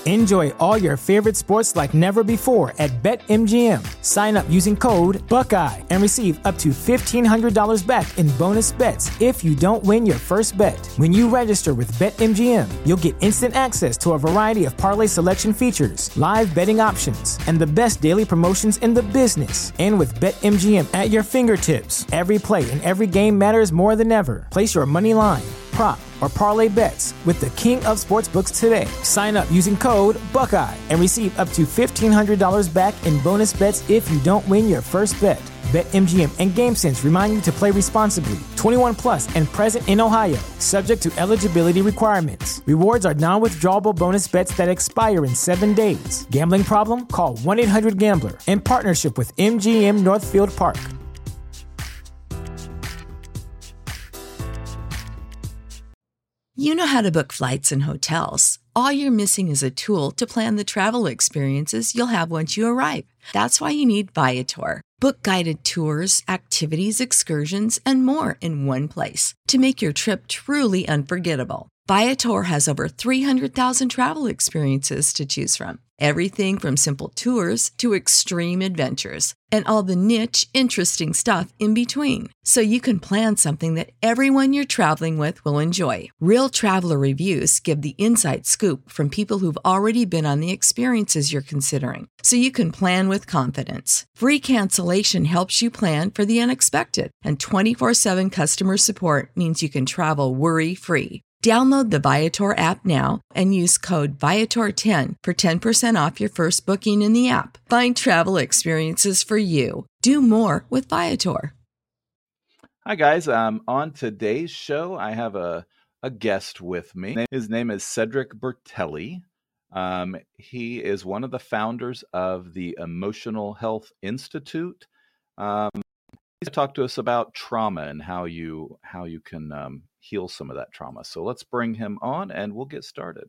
Enjoy all your favorite sports like never before at BetMGM. Sign up using code Buckeye and receive up to $1,500 back in bonus bets if you don't win your first bet. When you register with BetMGM, you'll get instant access to a variety of parlay selection features, live betting options, and the best daily promotions in the business. And with BetMGM at your fingertips, every play and every game matters more than ever. Place your money line, prop, or parlay bets with the king of sportsbooks today. Sign up using code Buckeye and receive up to $1,500 back in bonus bets if you don't win your first bet. BetMGM and GameSense remind you to play responsibly. 21 plus and present in Ohio, subject to eligibility requirements. Rewards are non-withdrawable bonus bets that expire in 7 days. Gambling problem? Call 1-800-GAMBLER. In partnership with MGM Northfield Park. You know how to book flights and hotels. All you're missing is a tool to plan the travel experiences you'll have once you arrive. That's why you need Viator. Book guided tours, activities, excursions, and more in one place to make your trip truly unforgettable. Viator has over 300,000 travel experiences to choose from. Everything from simple tours to extreme adventures and all the niche, interesting stuff in between. So you can plan something that everyone you're traveling with will enjoy. Real traveler reviews give the inside scoop from people who've already been on the experiences you're considering. So you can plan with confidence. Free cancellation helps you plan for the unexpected. And 24/7 customer support means you can travel worry-free. Download the Viator app now and use code Viator10 for 10% off your first booking in the app. Find travel experiences for you. Do more with Viator. Hi, guys. On today's show, I have a guest with me. His name is Cedric Bertelli. He is one of the founders of the Emotional Health Institute. He's talked to us about trauma and how you can heal some of that trauma. So let's bring him on and we'll get started.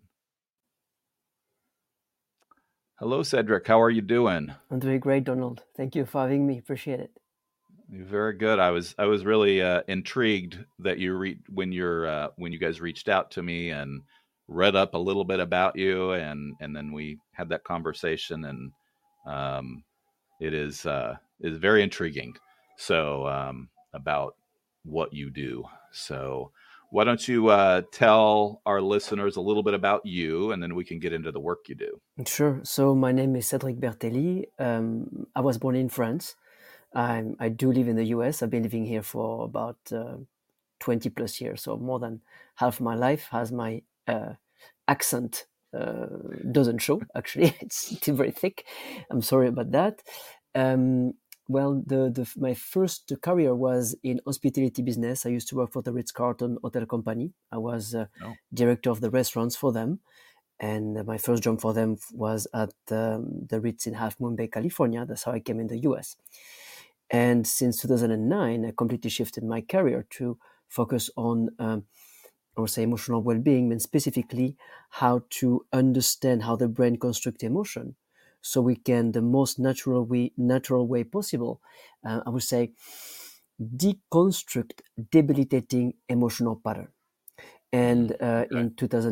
Hello, Cedric. How are you doing? I'm doing great, Donald. Thank you for having me. Appreciate it. Very good. I was really intrigued that when you guys reached out to me and read up a little bit about you, and then we had that conversation, and it is very intriguing. So about what you do. So why don't you tell our listeners a little bit about you, and then we can get into the work you do. Sure. So my name is Cedric Bertelli. I was born in France. I do live in the US. I've been living here for about 20 plus years, so more than half my life. As my accent doesn't show, actually. It's still very thick. I'm sorry about that. Well, my first career was in hospitality business. I used to work for the Ritz-Carlton Hotel Company. I was director of the restaurants for them. And my first job for them was at the Ritz in Half Moon Bay, California. That's how I came in the US. And since 2009, I completely shifted my career to focus on, I would say, emotional well-being, and specifically how to understand how the brain constructs emotion, so we can, the most natural way possible, I would say, deconstruct debilitating emotional pattern. And in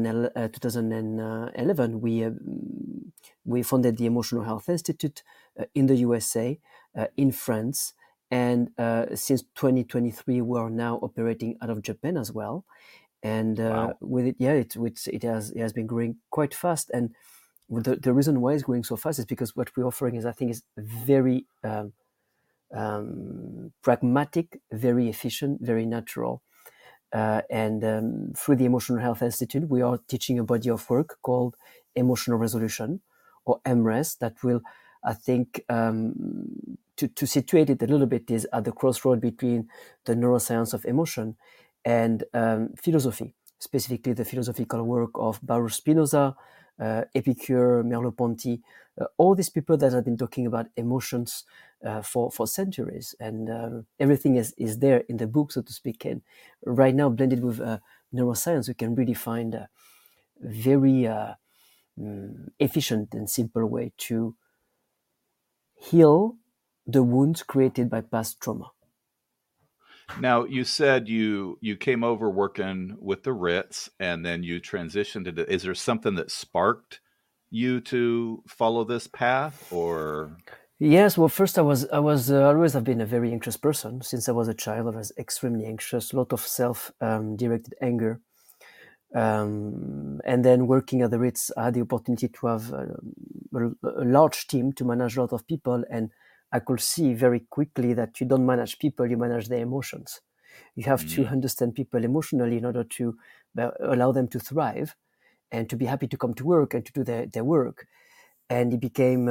2011, we funded the Emotional Health Institute in the USA, in France, and since 2023, we are now operating out of Japan as well. And Wow. with it, it has been growing quite fast. And the reason why it's growing so fast is because what we're offering is, I think, is very pragmatic, very efficient, very natural. And through the Emotional Health Institute, we are teaching a body of work called Emotional Resolution, or MRES, that will, I think, to situate it a little bit, is at the crossroad between the neuroscience of emotion and philosophy, specifically the philosophical work of Baruch Spinoza, Epicure, Merleau-Ponty, all these people that have been talking about emotions for centuries, and everything is there in the book, so to speak. And right now, blended with neuroscience, we can really find a very efficient and simple way to heal the wounds created by past trauma. Now, you said you came over working with the Ritz, and then you transitioned into. Is there something that sparked you to follow this path, or? Yes, well, first I was always have been a very anxious person since I was a child. I was extremely anxious, a lot of self-directed anger, and then working at the Ritz, I had the opportunity to have a large team to manage a lot of people, and I could see very quickly that you don't manage people, you manage their emotions. You have to understand people emotionally in order to allow them to thrive and to be happy to come to work and to do their work. And it became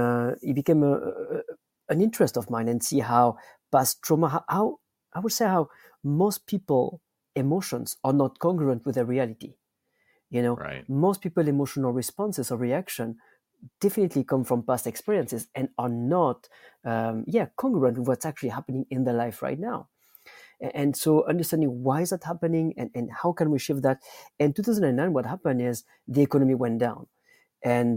an interest of mine, and see how past trauma, how I would say how most people emotions are not congruent with their reality. Right. Most people emotional responses or reaction definitely come from past experiences and are not congruent with what's actually happening in their life right now. And so understanding why is that happening, and how can we shift that. In 2009, what happened is the economy went down, and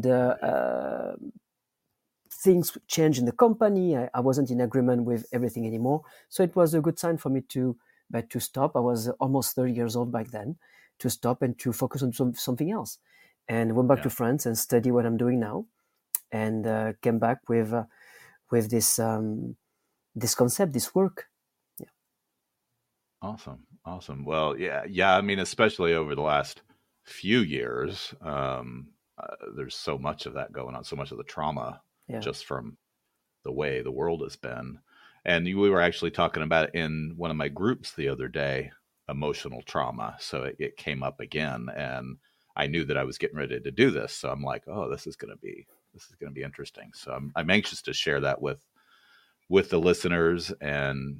things changed in the company. I wasn't in agreement with everything anymore. So it was a good sign for me to stop. I was almost 30 years old back then, to stop and to focus on something else. And went back to France and study what I'm doing now, and came back with this concept, this work. Yeah. Awesome. Well, yeah. I mean, especially over the last few years, there's so much of that going on, so much of the trauma, just from the way the world has been. And we were actually talking about it in one of my groups the other day, emotional trauma. So it came up again, and I knew that I was getting ready to do this. So I'm like, oh, this is going to be interesting. So I'm anxious to share that with the listeners, and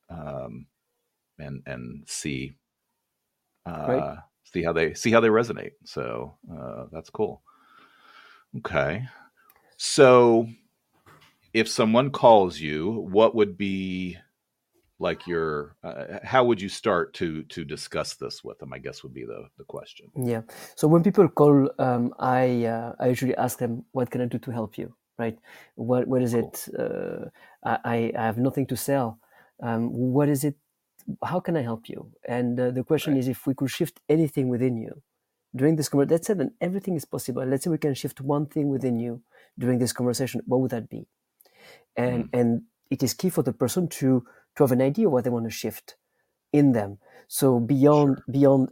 see see how they resonate. So that's cool. Okay. So if someone calls you, what would be like your how would you start to discuss this with them, I guess, would be the question. Yeah. So when people call, I usually ask them, what can I do to help you? Right? What is Cool. it? I have nothing to sell. What is it? How can I help you? And the question is, if we could shift anything within you during this conversation, let's say that everything is possible. Let's say we can shift one thing within you during this conversation. What would that be? And it is key for the person to have an idea what they want to shift in them. So beyond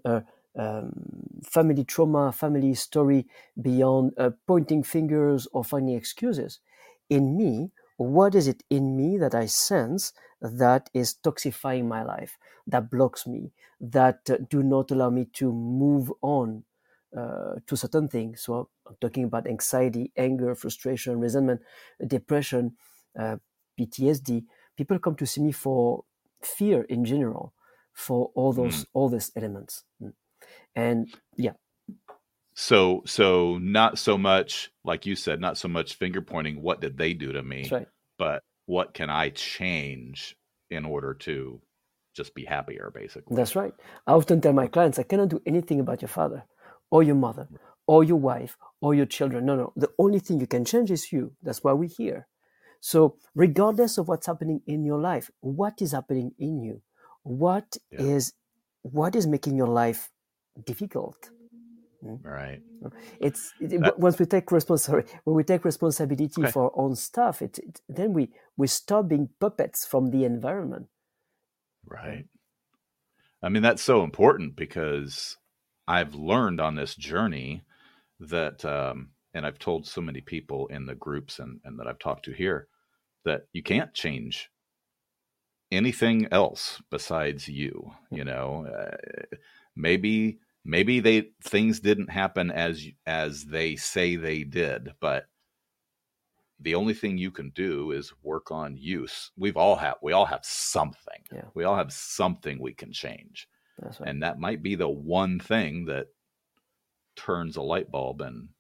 family trauma, family story, beyond pointing fingers or finding excuses, in me, what is it in me that I sense that is toxifying my life, that blocks me, that do not allow me to move on to certain things? So I'm talking about anxiety, anger, frustration, resentment, depression, PTSD. People come to see me for fear in general, for all these elements. And yeah. So not so much, like you said, not so much finger pointing, what did they do to me? That's right. But what can I change in order to just be happier, basically? That's right. I often tell my clients, I cannot do anything about your father or your mother or your wife or your children. No. The only thing you can change is you. That's why we're here. So regardless of what's happening in your life, what is happening in you? What is making your life difficult? Right. Once we take responsibility for our own stuff, then we stop being puppets from the environment. Right. I mean, that's so important, because I've learned on this journey that, and I've told so many people in the groups and that I've talked to here, that you can't change anything else besides you. Maybe things didn't happen as they say they did, but the only thing you can do is work on use. We all have something. Yeah. We all have something we can change. That's right. And that might be the one thing that turns a light bulb and,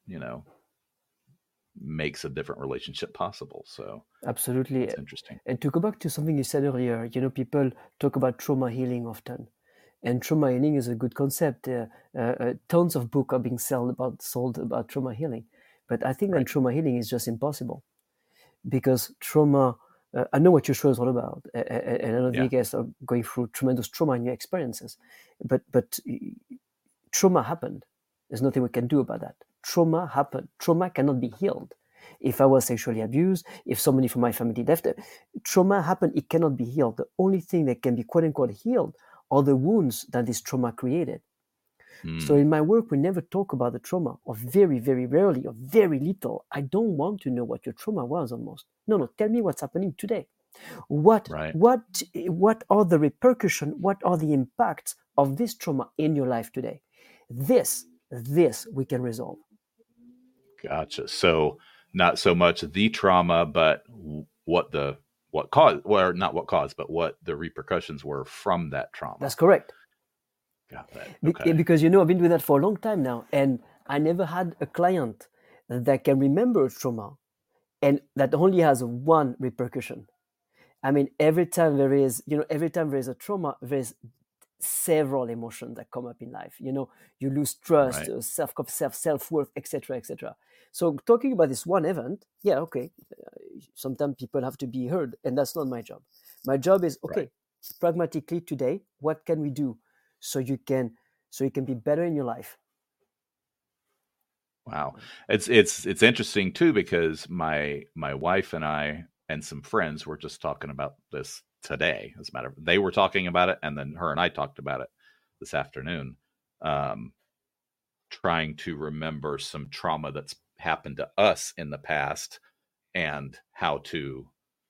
makes a different relationship possible. So absolutely. It's interesting. And to go back to something you said earlier, people talk about trauma healing often. And trauma healing is a good concept. Tons of books are being sold about trauma healing. But I think that trauma healing is just impossible, because trauma, I know what your show is all about. And I know you guys are going through tremendous trauma in your experiences. But trauma happened. There's nothing we can do about that. trauma happened. Trauma cannot be healed. If I was sexually abused, if somebody from my family left, trauma happened, it cannot be healed. The only thing that can be quote unquote healed are the wounds that this trauma created. So in my work, we never talk about the trauma, or very, very rarely, or very little. I don't want to know what your trauma was almost. No, tell me what's happening today. What are the repercussions? What are the impacts of this trauma in your life today? This we can resolve. Gotcha. So not so much the trauma, but what caused, well, not what caused, but what the repercussions were from that trauma. That's correct. Got that. Okay. Because, I've been doing that for a long time now, and I never had a client that can remember a trauma and that only has one repercussion. I mean, every time there is a trauma, there's several emotions that come up in life. You lose trust, self-worth, etc., etc. So talking about this one event, sometimes people have to be heard, and that's not my job. My job is, pragmatically today, what can we do so you can be better in your life? Wow. It's interesting too, because my wife and I and some friends were just talking about this today. As a matter of fact, they were talking about it, and then her and I talked about it this afternoon, trying to remember some trauma that's happened to us in the past and how to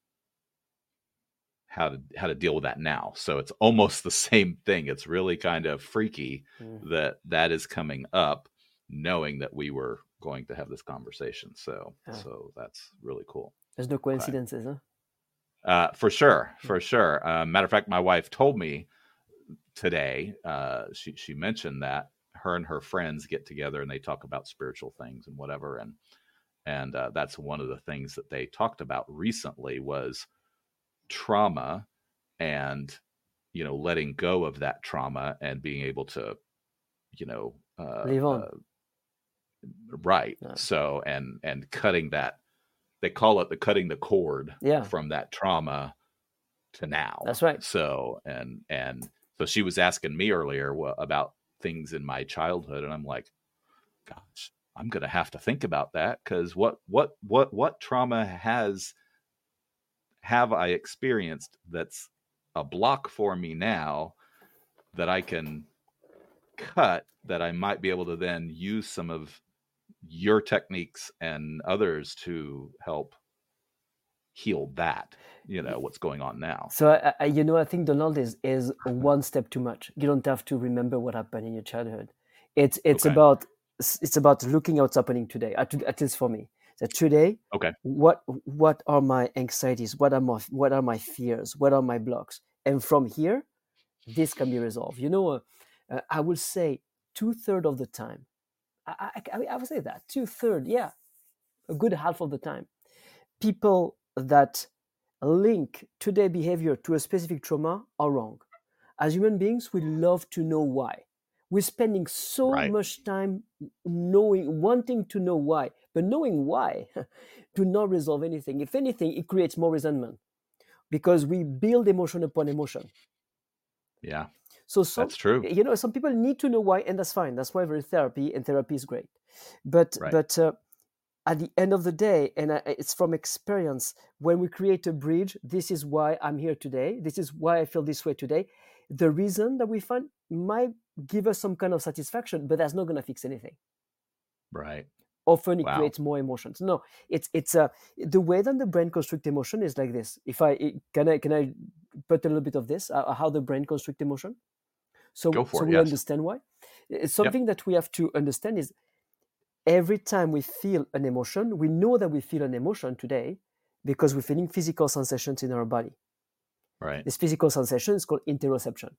deal with that now. So it's almost the same thing. It's really kind of freaky that is coming up, knowing that we were going to have this conversation. So that's really cool. There's no coincidences, For sure. Matter of fact, my wife told me today, she mentioned that her and her friends get together and they talk about spiritual things and whatever. And that's one of the things that they talked about recently was trauma and, letting go of that trauma and being able to, live on. Right. Yeah. So, and cutting that, they call it cutting the cord from that trauma to now. That's right. So, and so she was asking me earlier about things in my childhood, and I'm like, gosh, I'm going to have to think about that, because what trauma have I experienced that's a block for me now that I can cut, that I might be able to then use some of your techniques and others to help heal that, what's going on now. So I think, Donald, is one step too much. You don't have to remember what happened in your childhood. It's about looking at what's happening today. At least for me, that today, what are my anxieties? What are my fears? What are my blocks? And from here, this can be resolved. I will say 2/3 of the time. I would say that 2/3, a good half of the time, people that link today's behavior to a specific trauma are wrong. As human beings, we love to know why. We're spending so much time wanting to know why, but knowing why do not resolve anything. If anything, it creates more resentment, because we build emotion upon emotion. Yeah. So that's true. Some people need to know why, and that's fine. That's why there's therapy, and therapy is great. But at the end of the day, and it's from experience, when we create a bridge, this is why I'm here today. This is why I feel this way today. The reason that we find might give us some kind of satisfaction, but that's not going to fix anything. Right. Often it creates more emotions. No, it's the way that the brain constructs emotion is like this. Can I put a little bit of this, how the brain constructs emotion? So we understand why. It's something that we have to understand is every time we feel an emotion, we know that we feel an emotion today because we're feeling physical sensations in our body. Right. This physical sensation is called interoception.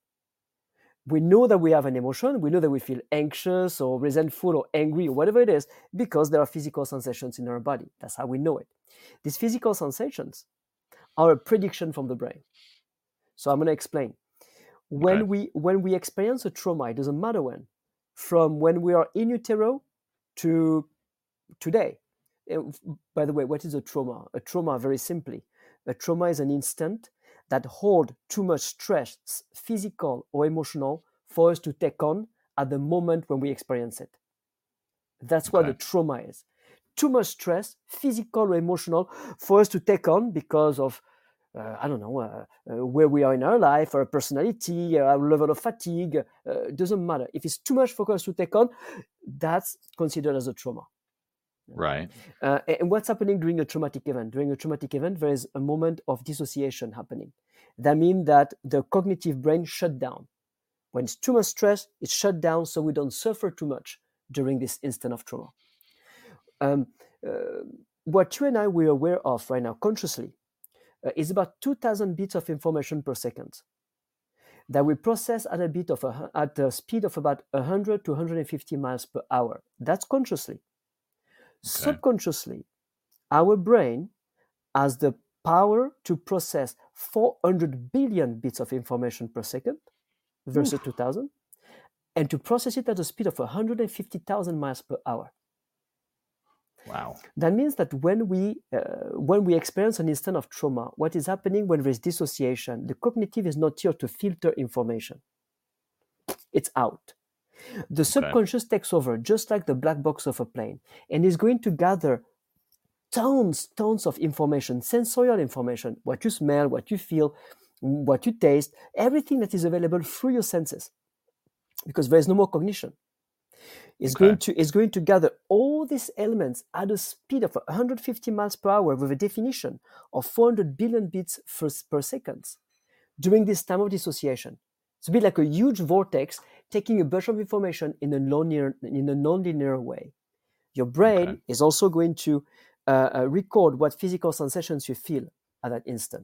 We know that we have an emotion. We know that we feel anxious or resentful or angry or whatever it is because there are physical sensations in our body. That's how we know it. These physical sensations are a prediction from the brain. So I'm going to explain. When we experience a trauma, it doesn't matter when, from when we are in utero to today. By the way, what is a trauma? A trauma, very simply, a trauma is an instant that hold too much stress, physical or emotional, for us to take on at the moment when we experience it. That's what the trauma is. Too much stress, physical or emotional, for us to take on because of, where we are in our life, our personality, our level of fatigue. Doesn't matter. If it's too much for us to take on, that's considered as a trauma. Right. And what's happening during a traumatic event? During a traumatic event, there is a moment of dissociation happening. That means that the cognitive brain shut down. When it's too much stress, it's shut down so we don't suffer too much during this instant of trauma. What you and I were aware of right now consciously is about 2,000 bits of information per second that we process at a speed of about 100 to 150 miles per hour. That's consciously. Subconsciously, our brain has the power to process 400 billion bits of information per second versus 2,000, and to process it at a speed of 150,000 miles per hour. Wow. That means that when we experience an instant of trauma, what is happening when there is dissociation? The cognitive is not here to filter information. It's out. The subconscious takes over, just like the black box of a plane, and is going to gather tons of information, sensorial information, what you smell, what you feel, what you taste, everything that is available through your senses, because there is no more cognition. It's going to gather all these elements at a speed of 150 miles per hour with a definition of 400 billion bits per second during this time of dissociation. It's a bit like a huge vortex taking a bunch of information in a non-linear way. Your brain is also going to record what physical sensations you feel at that instant.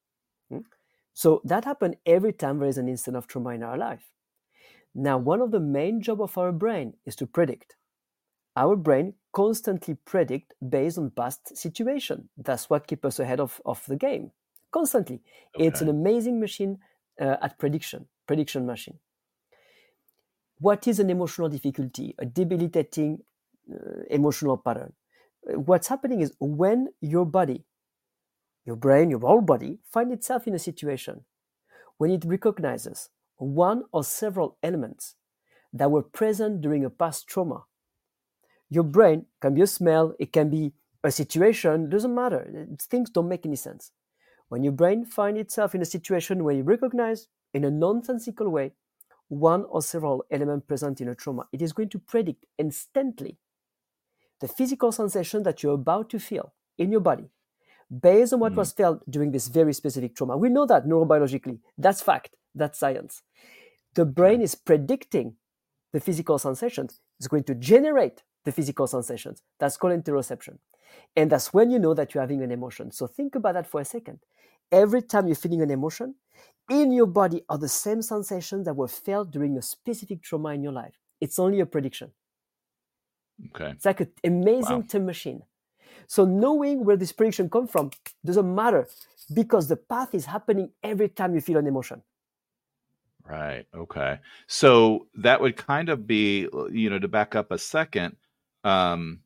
So that happens every time there is an instant of trauma in our life. Now, one of the main jobs of our brain is to predict. Our brain constantly predicts based on past situation. That's what keeps us ahead of the game, constantly. It's an amazing machine at prediction machine. What is an emotional difficulty, a debilitating emotional pattern? What's happening is when your body, your brain, your whole body finds itself in a situation, when it recognizes one or several elements that were present during a past trauma. Your brain can be a smell, it can be a situation, doesn't matter. Things don't make any sense. When your brain finds itself in a situation where you recognize in a nonsensical way one or several elements present in a trauma, it is going to predict instantly the physical sensation that you're about to feel in your body based on what was felt during this very specific trauma. We know that neurobiologically. That's fact. That's science. The brain is predicting the physical sensations. It's going to generate the physical sensations. That's called interoception. And that's when you know that you're having an emotion. So think about that for a second. Every time you're feeling an emotion, in your body are the same sensations that were felt during a specific trauma in your life. It's only a prediction. It's like an amazing time machine. So knowing where this prediction comes from doesn't matter because the path is happening every time you feel an emotion. Right. Okay. So that would kind of be, to back up a second, kind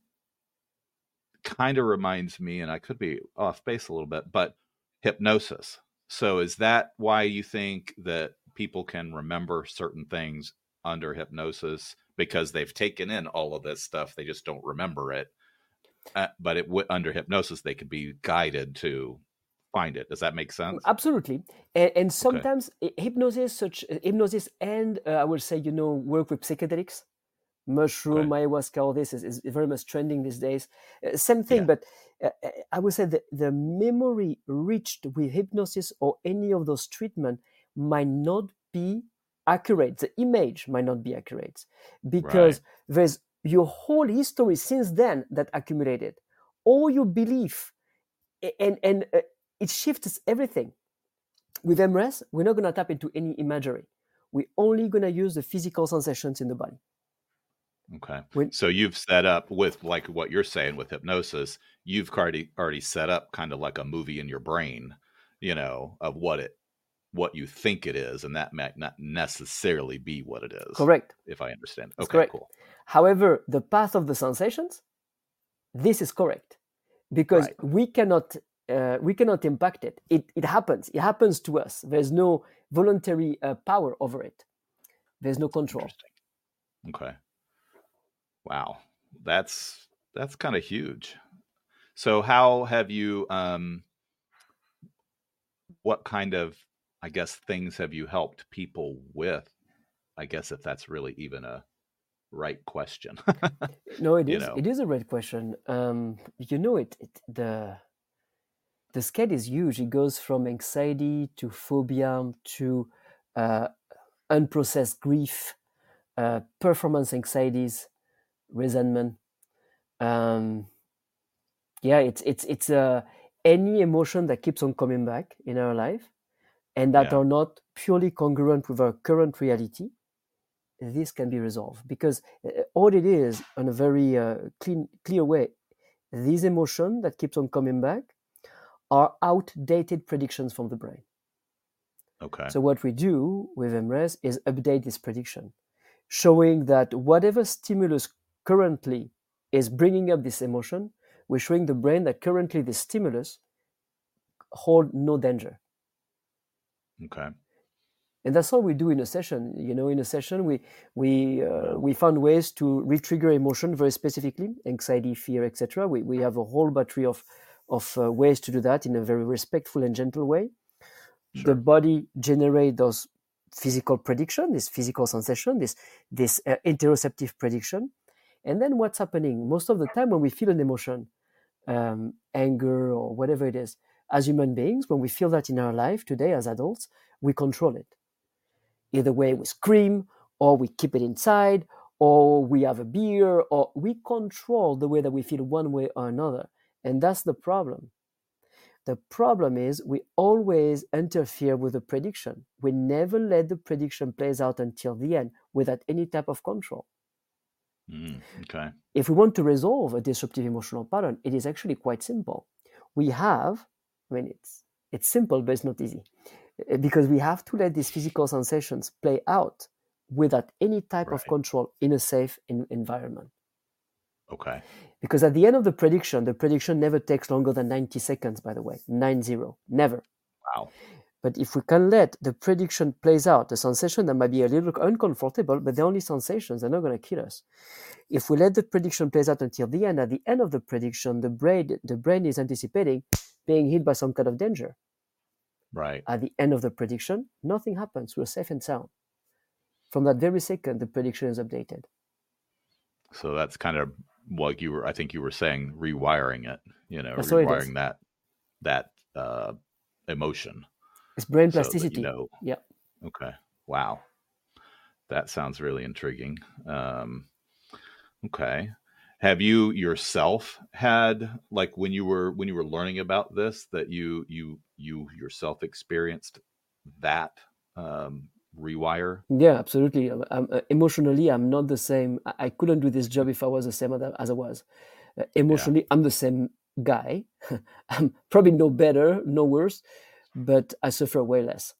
of reminds me, and I could be off base a little bit, but hypnosis. So is that why you think that people can remember certain things under hypnosis? Because they've taken in all of this stuff, they just don't remember it. But under hypnosis, they could be guided to find it. Does that make sense? Absolutely. And sometimes hypnosis and I would say, work with psychedelics, mushroom, ayahuasca, all this is very much trending these days. Same thing, but I would say that the memory reached with hypnosis or any of those treatments might not be accurate. The image might not be accurate because there's your whole history since then that accumulated, all your belief, and it shifts everything. With MRS, we're not going to tap into any imagery. We're only going to use the physical sensations in the body. Okay. So you've set up with like what you're saying with hypnosis, you've already set up kind of like a movie in your brain, of what you think it is, and that might not necessarily be what it is. Correct. If I understand. That's correct. Cool. However, the path of the sensations, this is correct because we cannot impact it. It happens. It happens to us. There's no voluntary power over it. There's no control. Interesting. Okay. Wow. That's kind of huge. So how have you, what kind of, I guess, things have you helped people with? I guess if that's really even a right question. No, it is. know? It is a right question. The scale is huge. It goes from anxiety to phobia to unprocessed grief, performance anxieties, resentment. It's any emotion that keeps on coming back in our life and that are not purely congruent with our current reality. This can be resolved because all it is, in a very clear way, these emotions that keeps on coming back are outdated predictions from the brain. Okay. So what we do with MRES is update this prediction, showing that whatever stimulus currently is bringing up this emotion, we're showing the brain that currently this stimulus hold no danger. Okay. And that's all we do in a session. In a session, we found ways to re-trigger emotion very specifically, anxiety, fear, etc. We have a whole battery of ways to do that in a very respectful and gentle way. Sure. The body generates those physical prediction, this physical sensation, this interoceptive prediction. And then what's happening? Most of the time when we feel an emotion, anger or whatever it is, as human beings, when we feel that in our life today as adults, we control it. Either way, we scream, or we keep it inside, or we have a beer, or we control the way that we feel one way or another. And that's the problem. The problem is we always interfere with the prediction. We never let the prediction plays out until the end without any type of control. Okay. If we want to resolve a disruptive emotional pattern, it is actually quite simple. It's simple, but it's not easy. Because we have to let these physical sensations play out without any type of control in a safe environment. Okay. Because at the end of the prediction never takes longer than 90 seconds, by the way. 90, never. Wow. But if we can let the prediction plays out, the sensation that might be a little uncomfortable, but they're only sensations, they're not going to kill us. If we let the prediction plays out until the end, at the end of the prediction, the brain is anticipating being hit by some kind of danger. Right. At the end of the prediction, nothing happens. We're safe and sound. From that very second, the prediction is updated. So that's kind of like I think you were saying, rewiring it, That's rewiring that emotion. It's brain plasticity. So Yeah. Okay. Wow. That sounds really intriguing. Okay. Have you yourself had, like, when you were learning about this, that you yourself experienced that rewire? Yeah, absolutely. Emotionally, I'm not the same. I couldn't do this job if I was the same as I was. Emotionally, I'm the same guy. I'm probably no better, no worse, but I suffer way less.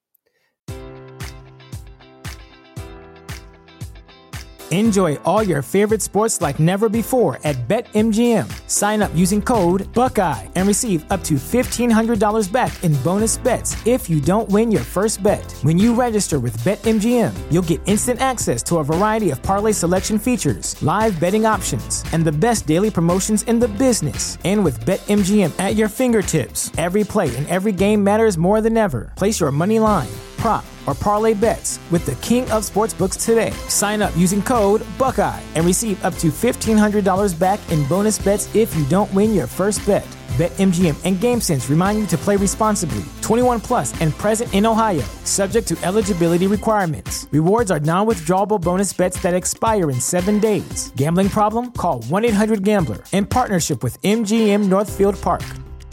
Enjoy all your favorite sports like never before at BetMGM. Sign up using code Buckeye and receive up to $1,500 back in bonus bets if you don't win your first bet. When you register with BetMGM, you'll get instant access to a variety of parlay selection features, live betting options, and the best daily promotions in the business. And with BetMGM at your fingertips, every play and every game matters more than ever. Place your money line, prop, or parlay bets with the king of sportsbooks today. Sign up using code Buckeye and receive up to $1,500 back in bonus bets if you don't win your first bet. BetMGM and GameSense remind you to play responsibly. 21 plus and present in Ohio, subject to eligibility requirements. Rewards are non-withdrawable bonus bets that expire in 7 days. Gambling problem? Call 1-800-GAMBLER. In partnership with MGM Northfield Park.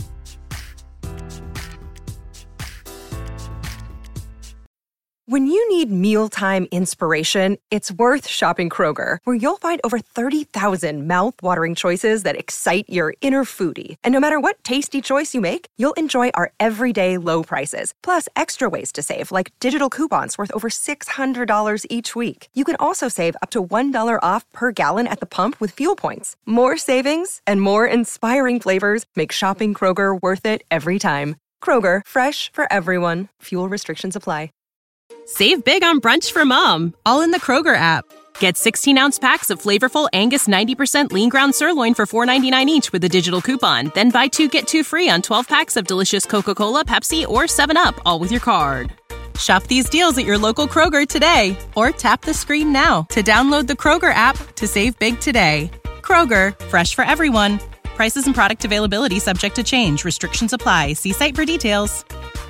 When you need mealtime inspiration, it's worth shopping Kroger, where you'll find over 30,000 mouth-watering choices that excite your inner foodie. And no matter what tasty choice you make, you'll enjoy our everyday low prices, plus extra ways to save, like digital coupons worth over $600 each week. You can also save up to $1 off per gallon at the pump with fuel points. More savings and more inspiring flavors make shopping Kroger worth it every time. Kroger, fresh for everyone. Fuel restrictions apply. Save big on brunch for mom, all in the Kroger app. Get 16-ounce packs of flavorful Angus 90% lean ground sirloin for $4.99 each with a digital coupon. Then buy 2, get 2 free on 12 packs of delicious Coca-Cola, Pepsi, or 7-Up, all with your card. Shop these deals at your local Kroger today, or tap the screen now to download the Kroger app to save big today. Kroger, fresh for everyone. Prices and product availability subject to change. Restrictions apply. See site for details.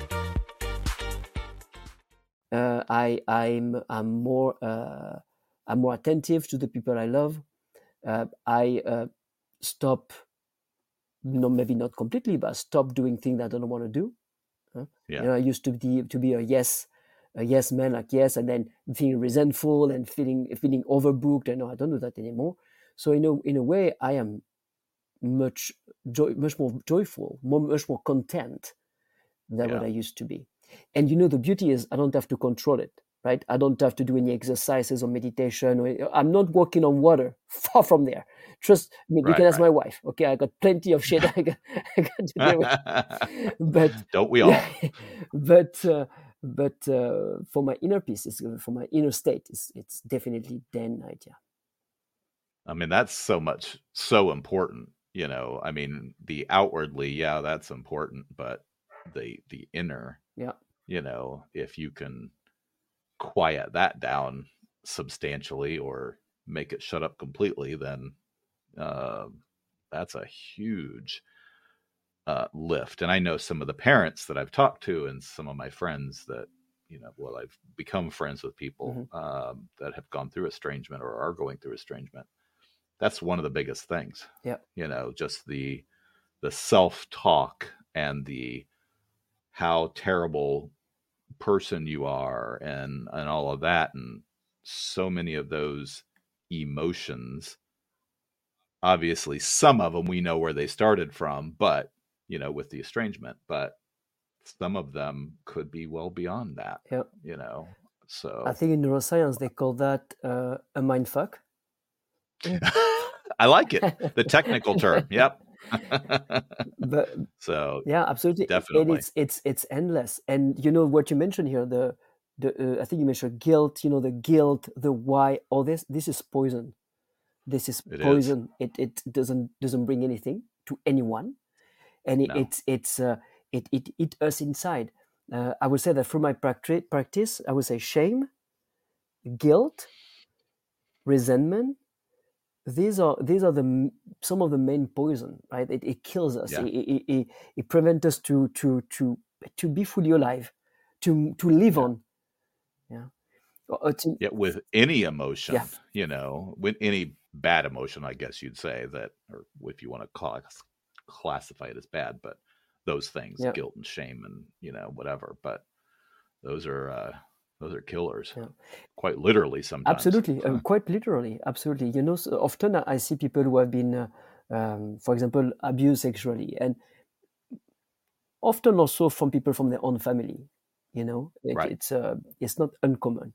I'm more attentive to the people I love. I stop, maybe not completely, but stop doing things I don't want to do. I used to be a yes man, like yes, and then feeling resentful and feeling overbooked. I know I don't do that anymore. So in a way, I am much more joyful, much more content than what I used to be. And the beauty is I don't have to control it, right? I don't have to do any exercises or meditation. I'm not walking on water. Far from there. Trust me. You can ask my wife. Okay, I got plenty of shit I got to deal with. But don't we all? But for my inner peace, for my inner state, it's definitely day and night. Yeah. I mean, that's so important. I mean, the outwardly, that's important, but the inner, if you can quiet that down substantially or make it shut up completely, then that's a huge lift. And I know some of the parents that I've talked to and some of my friends that, I've become friends with people that have gone through estrangement or are going through estrangement. That's one of the biggest things. Yeah. Just the self-talk and the how terrible person you are and all of that. And so many of those emotions, obviously some of them we know where they started from, but with the estrangement, but some of them could be well beyond that. Yep. So I think in neuroscience they call that a mind fuck. I like it. The technical term. Yep. But so yeah, absolutely. Definitely. And it's endless. And what you mentioned here, the I think you mentioned guilt, the guilt, the why, all this is poison. This is poison. It doesn't bring anything to anyone. And it eats us inside. I would say that through my practice, I would say shame, guilt, resentment. These are some of the main poison, right? It kills us. Yeah. It prevents us to be fully alive, to live on. Yeah. With any emotion, with any bad emotion, I guess you'd say that, or if you want to classify it as bad, but those things, guilt and shame and whatever, but those are killers, quite literally sometimes. Absolutely, quite literally, absolutely. So often I see people who have been, for example, abused sexually, and often also from people from their own family. Right. It's not uncommon,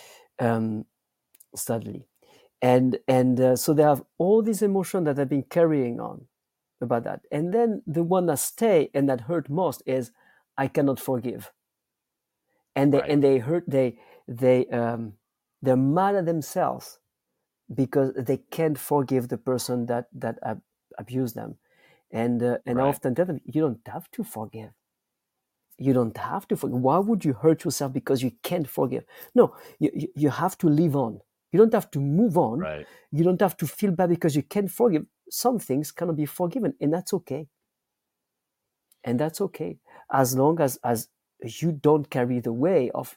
sadly, and so they have all these emotions that they've been carrying on about that, and then the one that stay and that hurt most is I cannot forgive. And they hurt. They're mad at themselves because they can't forgive the person that abused them, and I often tell them, you don't have to forgive. You don't have to forgive. Why would you hurt yourself because you can't forgive? No, you have to live on. You don't have to move on. Right. You don't have to feel bad because you can't forgive. Some things cannot be forgiven, and that's okay. And that's okay as long as you don't carry the weight of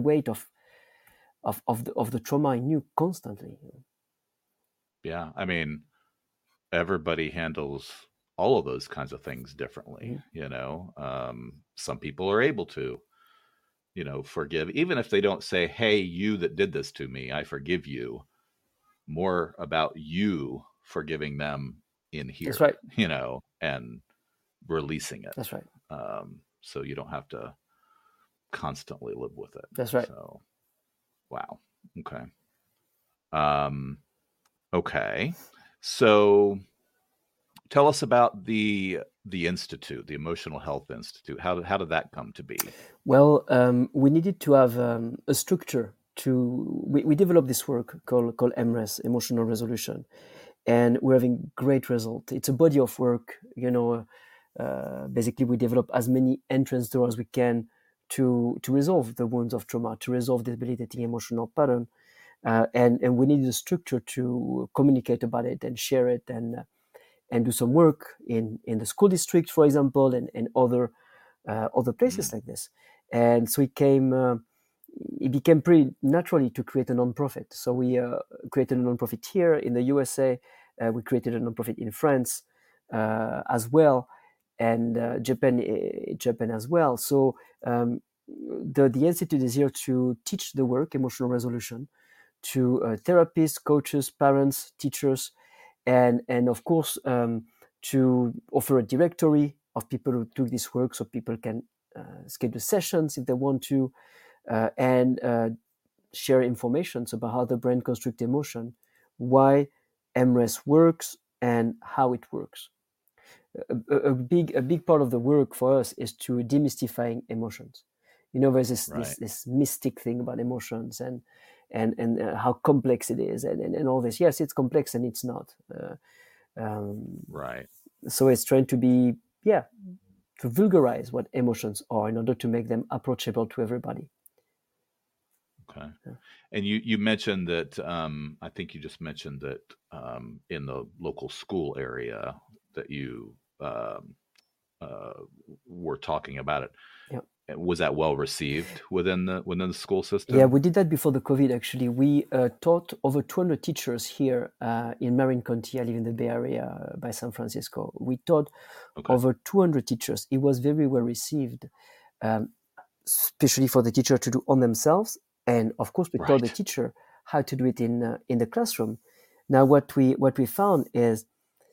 the trauma in you constantly. Yeah, I mean, everybody handles all of those kinds of things differently. Some people are able to, forgive, even if they don't say, "Hey, you that did this to me, I forgive you." More about you forgiving them in here. That's right. And releasing it. That's right. So you don't have to constantly live with it. That's right. So, wow. Okay. Okay. So tell us about the institute, the Emotional Health Institute. How did that come to be? Well, we needed to have a structure we developed this work called MRES, emotional resolution, and we're having great result. It's a body of work, basically we develop as many entrance doors as we can to resolve the wounds of trauma, to resolve debilitating emotional pattern, and we need a structure to communicate about it and share it and do some work in the school district, for example, and other places like this. And so it became pretty naturally to create a nonprofit. So we created a nonprofit here in the USA. We created a nonprofit in France as well, and Japan as well. So the Institute is here to teach the work, emotional resolution, to therapists, coaches, parents, teachers, and of course to offer a directory of people who took this work, so people can schedule sessions if they want to, and share information about how the brain constructs emotion, why MRES works, and how it works. A big part of the work for us is to demystifying emotions. There's this mystic thing about emotions and how complex it is and all this. Yes, it's complex and it's not. Right. So it's trying to be, to vulgarize what emotions are in order to make them approachable to everybody. Okay. Yeah. And you mentioned that, I think you just mentioned that in the local school area that you were talking about it. Yep. Was that well received within the school system? Yeah, we did that before the COVID, actually. We taught over 200 teachers here in Marin County. I live in the Bay Area by San Francisco. We taught over 200 teachers. It was very well received, especially for the teacher to do on themselves. And of course, we taught the teacher how to do it in the classroom. Now, what we found is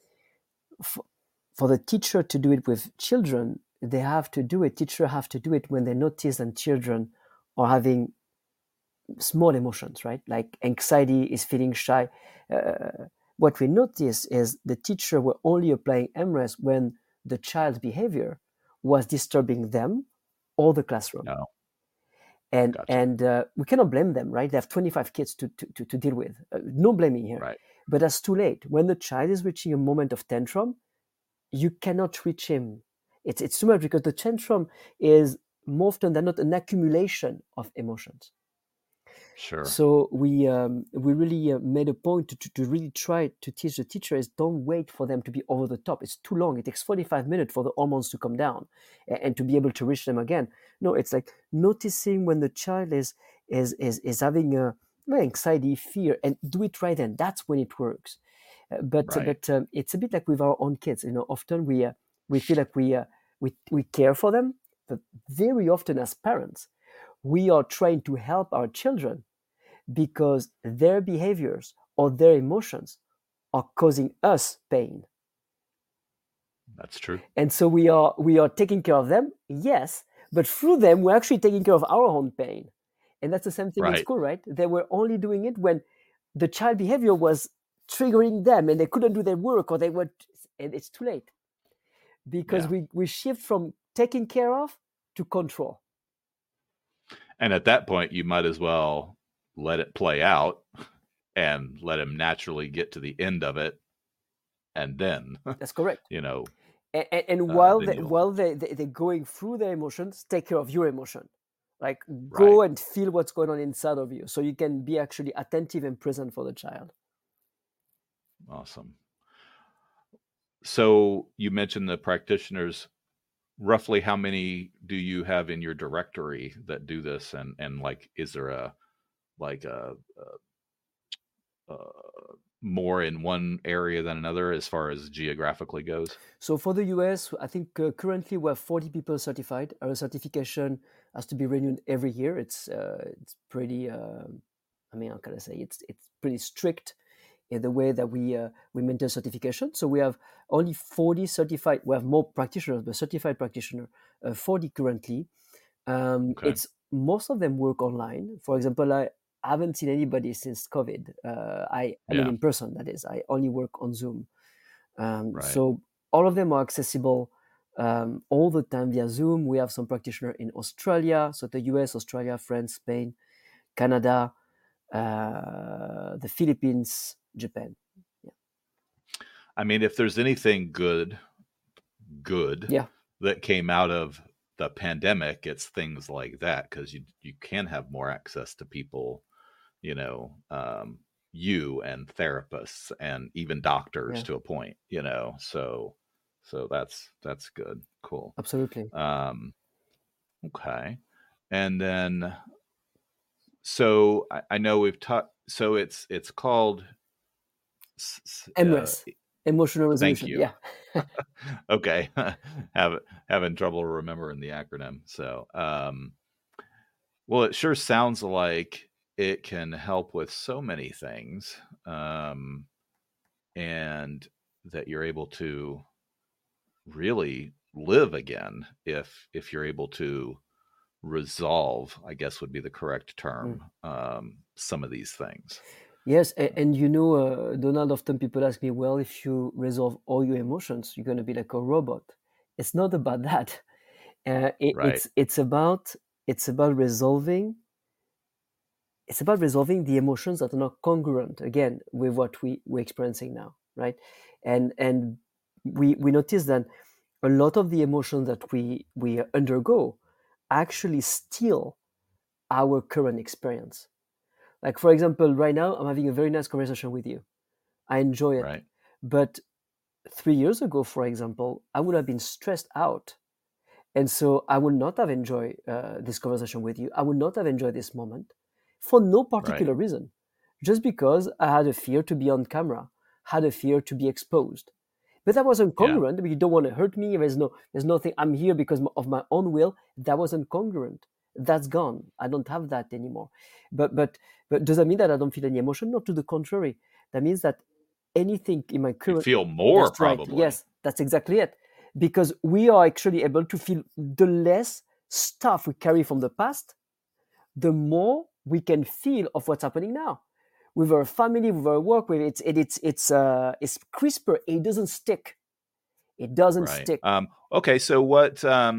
for the teacher to do it with children, teacher have to do it when they notice that children are having small emotions, right? Like anxiety, is feeling shy. What we notice is the teacher were only applying MRES when the child's behavior was disturbing them or the classroom. No. And Gotcha. and we cannot blame them, right? They have 25 kids to deal with. No blaming here. Right. But that's too late. When the child is reaching a moment of tantrum, you cannot reach him. It's too much, because the tantrum is more often than not an accumulation of emotions. Sure. So we really made a point to really try to teach the teacher is don't wait for them to be over the top. It's too long. It takes 45 minutes for the hormones to come down and to be able to reach them again. No, it's like noticing when the child is having anxiety, fear, and do it right then. That's when it works. But it's a bit like with our own kids. Often we feel like we care for them, but very often as parents, we are trying to help our children because their behaviors or their emotions are causing us pain. That's true. And so we are taking care of them, yes, but through them, we're actually taking care of our own pain. And that's the same thing in school, right? They were only doing it when the child behavior was triggering them and they couldn't do their work, or and it's too late. Because we shift from taking care of to control. And at that point, you might as well let it play out and let him naturally get to the end of it. And then that's correct. And while they're going through their emotions, take care of your emotion. Like go and feel what's going on inside of you, so you can be actually attentive and present for the child. Awesome. So you mentioned the practitioners. Roughly how many do you have in your directory that do this? And like, is there a more in one area than another as far as geographically goes? So for the US, I think currently we have 40 people certified. Our certification has to be renewed every year. It's pretty, how can I say? It's pretty strict in the way that we maintain certification. So we have only 40 certified. We have more practitioners, but certified practitioner, 40 currently. It's most of them work online. For example, I haven't seen anybody since COVID. I mean in person, that is. I only work on Zoom. So all of them are accessible all the time via Zoom. We have some practitioner in Australia, so the US, Australia, France, Spain, Canada, the Philippines, Japan. Yeah. I mean, if there's anything good Yeah. that came out of the pandemic, it's things like that, because you can have more access to people, you know, you and therapists and even doctors Yeah. to a point, you know. So that's good. Cool. Absolutely. Okay. And then, so I know we've talked. So it's called. MRES, emotional Thank resolution. you. Yeah. Okay. Having trouble remembering the acronym. So, well, it sure sounds like it can help with so many things, and that you're able to really live again if you're able to resolve, I guess would be the correct term, some of these things. Yes, and you know, Donald, often people ask me, well, if you resolve all your emotions, you're going to be like a robot. It's not about that. Right. It's about resolving. It's about resolving the emotions that are not congruent again with what we're experiencing now, right? And we notice that a lot of the emotions that we undergo actually steal our current experience. Like, for example, right now, I'm having a very nice conversation with you. I enjoy it. Right. But 3 years ago, for example, I would have been stressed out. And so I would not have enjoyed this conversation with you. I would not have enjoyed this moment for no particular reason. Just because I had a fear to be on camera, had a fear to be exposed. But that wasn't congruent. You don't want to hurt me. There's nothing. I'm here because of my own will. That wasn't congruent. That's gone. I don't have that anymore. But does that mean that I don't feel any emotion? No, to the contrary. That means that anything in my current, you feel more, that's right. probably. Yes, that's exactly it. Because we are actually able to feel the less stuff we carry from the past, the more we can feel of what's happening now. With our family, with our work, with it's crisper. It doesn't stick. It doesn't stick. Okay, so what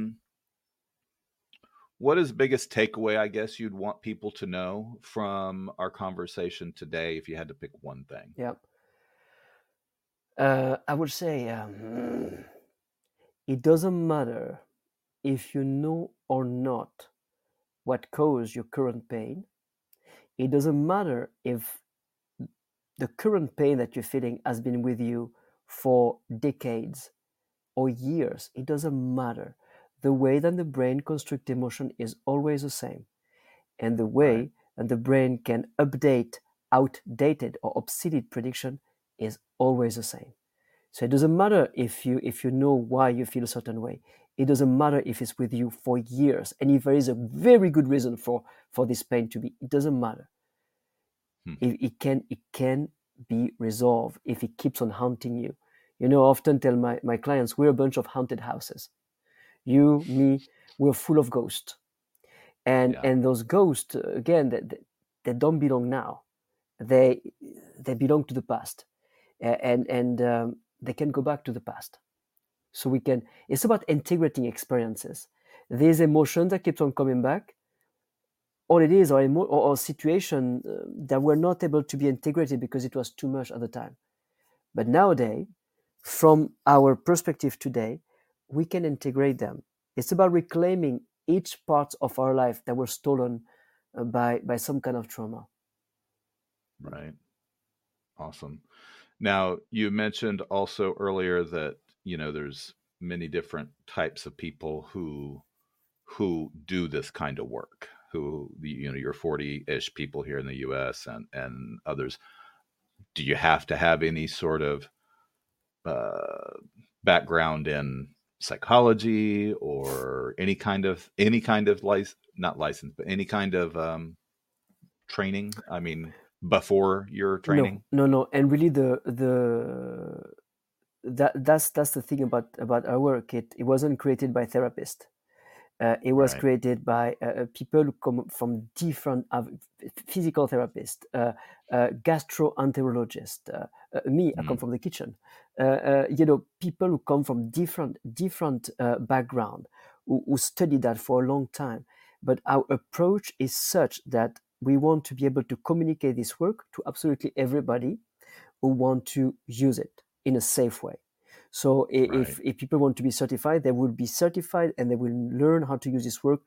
is the biggest takeaway, I guess, you'd want people to know from our conversation today, if you had to pick one thing? Yeah. I would say it doesn't matter if you know or not what caused your current pain. It doesn't matter if the current pain that you're feeling has been with you for decades or years. It doesn't matter. The way that the brain constructs emotion is always the same. And the way that the brain can update outdated or obsolete prediction is always the same. So it doesn't matter if you know why you feel a certain way. It doesn't matter if it's with you for years. And if there is a very good reason for this pain to be, it doesn't matter. It can be resolved if it keeps on haunting you. You know, I often tell my clients, we're a bunch of haunted houses. You, me, we're full of ghosts. And those ghosts, again, they don't belong now. They belong to the past. And they can go back to the past. So it's about integrating experiences. These emotions that keeps on coming back, all it is or situation that were not able to be integrated because it was too much at the time. But nowadays, from our perspective today, we can integrate them. It's about reclaiming each part of our life that were stolen by some kind of trauma. Right. Awesome. Now, you mentioned also earlier that, there's many different types of people who do this kind of work, who, you're 40-ish people here in the US and others. Do you have to have any sort of background in psychology or any kind of not license, but any kind of training? I mean, before your training? No. And really that's the thing about our work. It wasn't created by therapists. It was created by people who come from different physical therapists, gastroenterologists. Me, I come from the kitchen. People who come from different background, who study that for a long time. But our approach is such that we want to be able to communicate this work to absolutely everybody who want to use it in a safe way. So if people want to be certified, they will be certified and they will learn how to use this work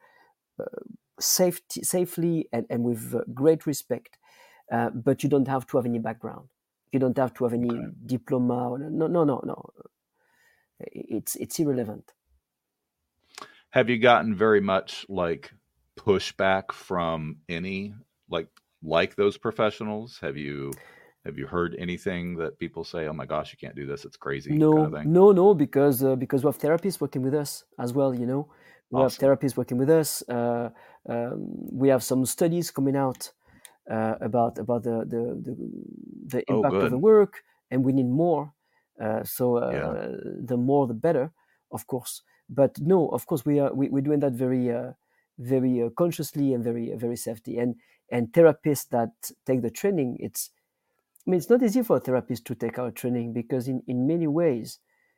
safely and with great respect. But you don't have to have any background. You don't have to have any diploma. No. It's irrelevant. Have you gotten very much like pushback from any like those professionals? Have you heard anything that people say, "Oh my gosh, you can't do this; it's crazy"? No, kind of thing? no, because we have therapists working with us as well. We have Awesome. therapists working with us. We have some studies coming out about the impact of the work, and we need more. The more the better, of course. But no, of course we're doing that very consciously and very safety. And therapists that take the training, it's not easy for a therapist to take our training because in many ways,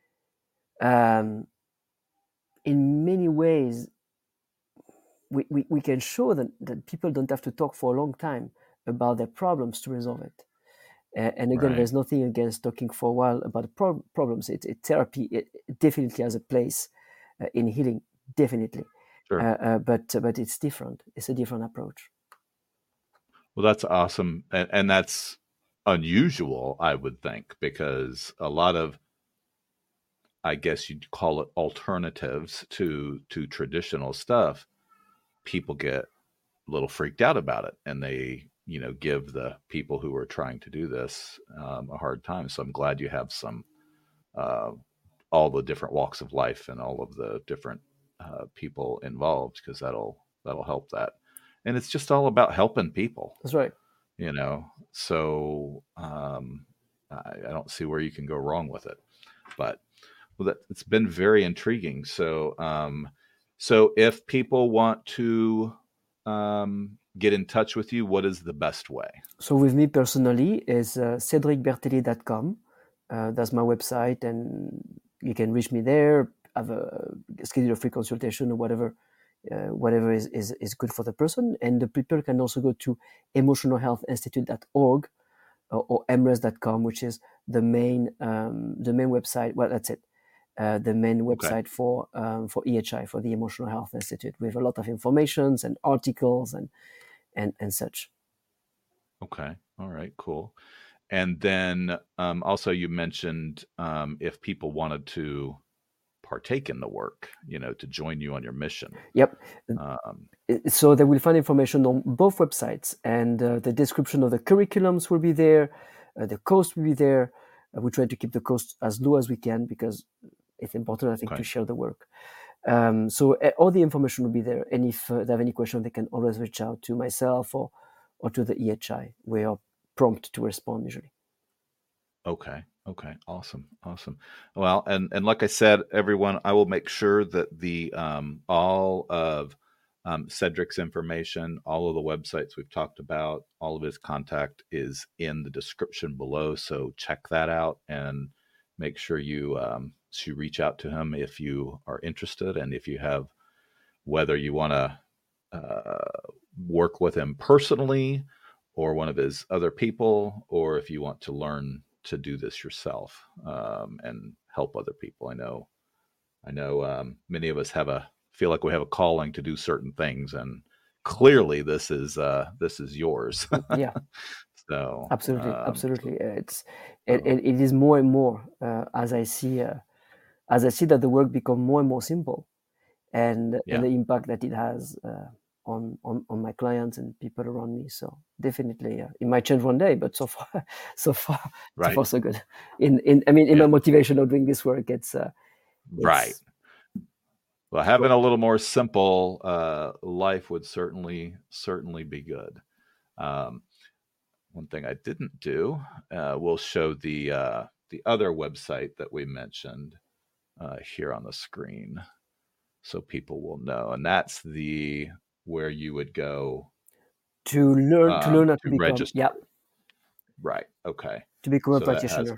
we can show that people don't have to talk for a long time about their problems to resolve it. And again, there's nothing against talking for a while about problems. Therapy definitely has a place in healing, definitely. Sure. But it's different. It's a different approach. Well, that's awesome. And that's unusual, I would think, because a lot of, I guess you'd call it alternatives to traditional stuff, people get a little freaked out about it, and they give the people who are trying to do this a hard time. So I'm glad you have some all the different walks of life and all of the different people involved, because that'll help that. And it's just all about helping people. That's right. So I don't see where you can go wrong with it. But it's been very intriguing. So if people want to get in touch with you, what is the best way? So with me personally is cedricbertelli.com. That's my website, and you can reach me there, have schedule a free consultation or whatever is good for the person. And the people can also go to emotionalhealthinstitute.org or emres.com, which is the main website. Well, that's it. The main website for EHI, for the Emotional Health Institute, with a lot of informations and articles and such. Okay. All right, cool. And then also you mentioned if people wanted to partake in the work, to join you on your mission. Yep. So they will find information on both websites, and the description of the curriculums will be there. The cost will be there. We try to keep the cost as low as we can because it's important, I think, to share the work. So all the information will be there. And if they have any question, they can always reach out to myself or to the EHI. We are prompt to respond usually. Okay. Awesome. Well, and like I said, everyone, I will make sure that the all of Cedric's information, all of the websites we've talked about, all of his contact is in the description below. So check that out and make sure you reach out to him if you are interested, and if you have, whether you want to work with him personally or one of his other people, or if you want to learn to do this yourself and help other people. I know many of us feel like we have a calling to do certain things, and clearly this is yours. Yeah. So absolutely. It is more and more as I see that the work become more and more simple, and the impact that it has on my clients and people around me. So definitely, it might change one day, but so far so good. In my motivation of doing this work, it's right. Well, having a little more simple life would certainly be good. One thing I didn't do, we'll show the other website that we mentioned here on the screen, so people will know, and that's where you would go to learn how to become, register. Yeah. Right. Okay. To become a practitioner.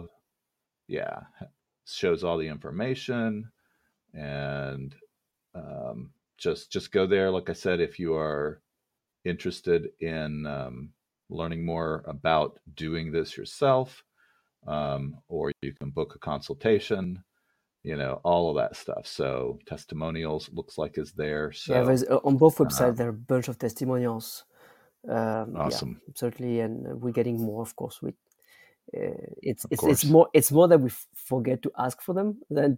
Shows all the information, and just go there. Like I said, if you are interested in learning more about doing this yourself, or you can book a consultation, all of that stuff. So testimonials looks like is there. So there's, on both websites, there are a bunch of testimonials. Awesome. Yeah, certainly, and we're getting more, of course. It's course. more that we forget to ask for them than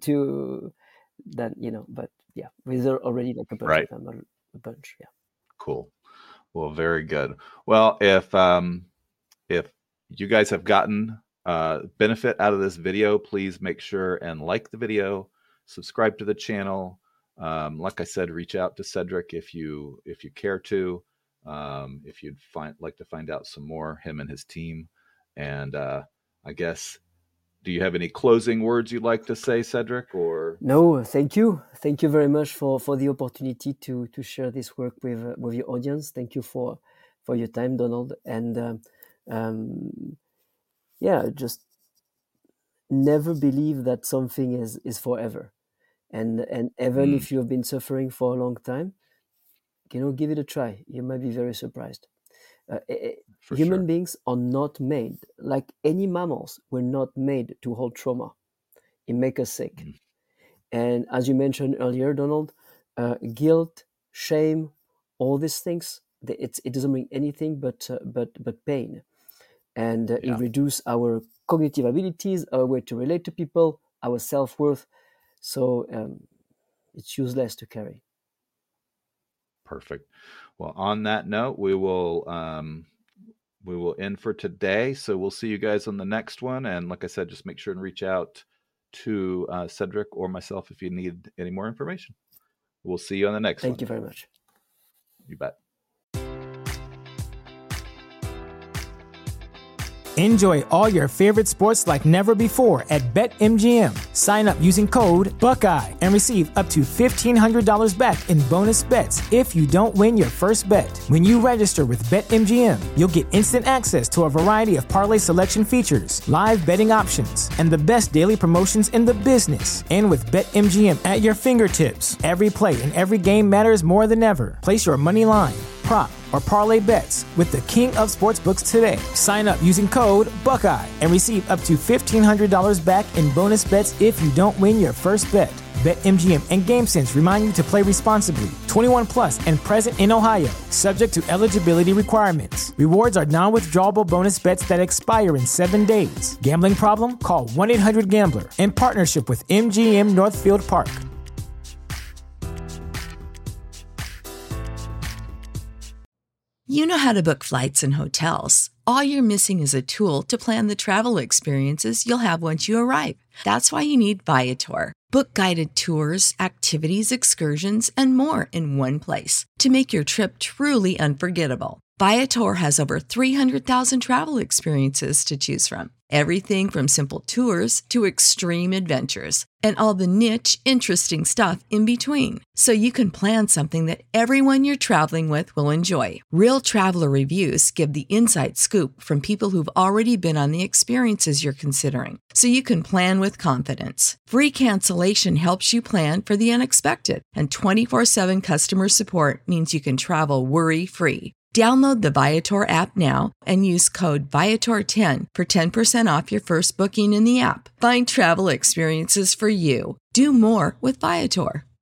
but yeah, there's already like a bunch Right. of them, a bunch. Yeah. Cool. Well, very good. Well, if you guys have gotten benefit out of this video, please make sure and like the video, subscribe to the channel. Like I said, reach out to Cedric if you care to, if you'd like to find out some more, him and his team. And I guess, do you have any closing words you'd like to say, Cedric? Or no, thank you very much for the opportunity to share this work with your audience. Thank you for your time, Donald. And just never believe that something is forever, and even if you have been suffering for a long time, give it a try. You might be very surprised. Human beings are not made, like any mammals, we're not made to hold trauma. It makes us sick. And as you mentioned earlier, Donald, guilt, shame, all these things, it doesn't bring anything but pain. And it reduces our cognitive abilities, our way to relate to people, our self-worth. So it's useless to carry. Perfect. Well, on that note, we will end for today. So we'll see you guys on the next one. And like I said, just make sure and reach out to Cedric or myself if you need any more information. We'll see you on the next one. Thank you very much. You bet. Enjoy all your favorite sports like never before at BetMGM. Sign up using code Buckeye and receive up to $1,500 back in bonus bets if you don't win your first bet. When you register with BetMGM, you'll get instant access to a variety of parlay selection features, live betting options, and the best daily promotions in the business. And with BetMGM at your fingertips, every play and every game matters more than ever. Place your money line, prop, or parlay bets with the king of sportsbooks today. Sign up using code Buckeye and receive up to $1,500 back in bonus bets if you don't win your first bet. BetMGM and GameSense remind you to play responsibly. 21 plus and present in Ohio, subject to eligibility requirements. Rewards are non-withdrawable bonus bets that expire in 7 days. Gambling problem? Call 1-800-GAMBLER. In partnership with MGM Northfield Park. You know how to book flights and hotels. All you're missing is a tool to plan the travel experiences you'll have once you arrive. That's why you need Viator. Book guided tours, activities, excursions, and more in one place to make your trip truly unforgettable. Viator has over 300,000 travel experiences to choose from. Everything from simple tours to extreme adventures and all the niche, interesting stuff in between. So you can plan something that everyone you're traveling with will enjoy. Real traveler reviews give the inside scoop from people who've already been on the experiences you're considering. So you can plan with confidence. Free cancellation helps you plan for the unexpected. And 24/7 customer support means you can travel worry-free. Download the Viator app now and use code Viator10 for 10% off your first booking in the app. Find travel experiences for you. Do more with Viator.